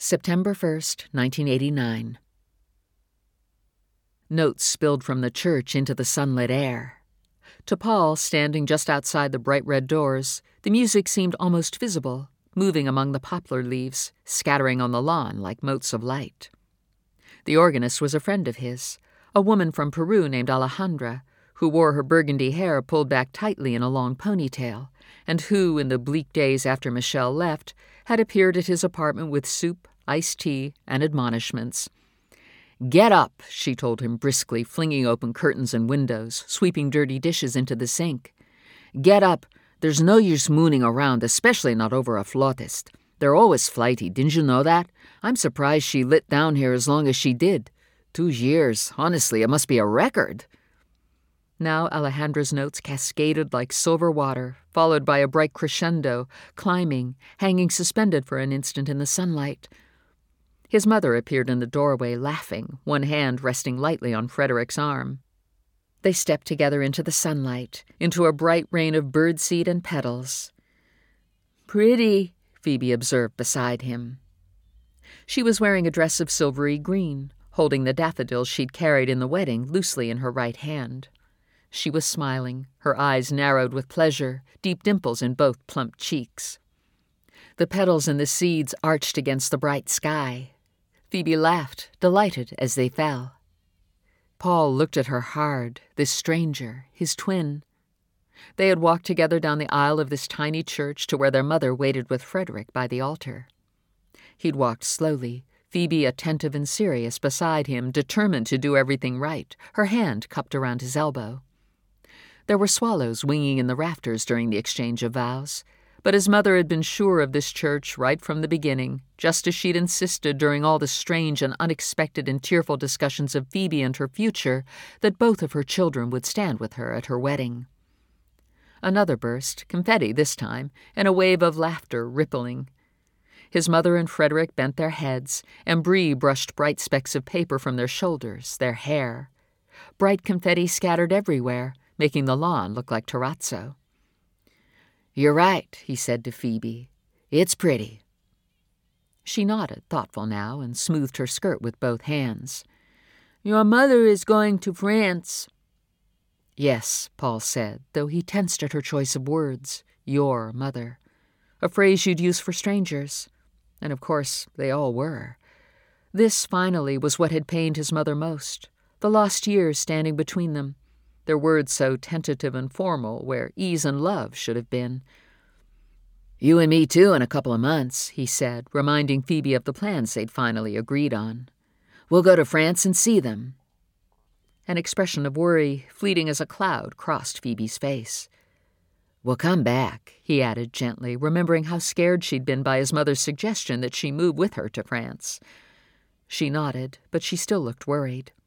September 1st, 1989. Notes spilled from the church into the sunlit air. To Paul, standing just outside the bright red doors, the music seemed almost visible, moving among the poplar leaves, scattering on the lawn like motes of light. The organist was a friend of his, a woman from Peru named Alejandra, who wore her burgundy hair pulled back tightly in a long ponytail, and who, in the bleak days after Michelle left, had appeared at his apartment with soup, iced tea, and admonishments. "Get up," she told him briskly, flinging open curtains and windows, sweeping dirty dishes into the sink. "Get up. There's no use mooning around, especially not over a flautist. They're always flighty, didn't you know that? I'm surprised she lit down here as long as she did. 2 years. Honestly, it must be a record." Now Alejandra's notes cascaded like silver water, followed by a bright crescendo, climbing, hanging suspended for an instant in the sunlight. His mother appeared in the doorway, laughing, one hand resting lightly on Frederick's arm. They stepped together into the sunlight, into a bright rain of birdseed and petals. "Pretty," Phoebe observed beside him. She was wearing a dress of silvery green, holding the daffodils she'd carried in the wedding loosely in her right hand. She was smiling, her eyes narrowed with pleasure, deep dimples in both plump cheeks. The petals and the seeds arched against the bright sky. Phoebe laughed, delighted, as they fell. Paul looked at her hard, this stranger, his twin. They had walked together down the aisle of this tiny church to where their mother waited with Frederick by the altar. He'd walked slowly, Phoebe attentive and serious beside him, determined to do everything right, her hand cupped around his elbow. There were swallows winging in the rafters during the exchange of vows, but his mother had been sure of this church right from the beginning, just as she'd insisted during all the strange and unexpected and tearful discussions of Phoebe and her future that both of her children would stand with her at her wedding. Another burst, confetti this time, and a wave of laughter rippling. His mother and Frederick bent their heads, and Bree brushed bright specks of paper from their shoulders, their hair. Bright confetti scattered everywhere, making the lawn look like terrazzo. "You're right," he said to Phoebe. "It's pretty." She nodded, thoughtful now, and smoothed her skirt with both hands. "Your mother is going to France." "Yes," Paul said, though he tensed at her choice of words. "Your mother." A phrase you'd use for strangers. And of course, they all were. This, finally, was what had pained his mother most, the lost years standing between them, their words so tentative and formal where ease and love should have been. "You and me, too, in a couple of months," he said, reminding Phoebe of the plans they'd finally agreed on. "We'll go to France and see them." An expression of worry, fleeting as a cloud, crossed Phoebe's face. "We'll come back," he added gently, remembering how scared she'd been by his mother's suggestion that she move with her to France. She nodded, but she still looked worried.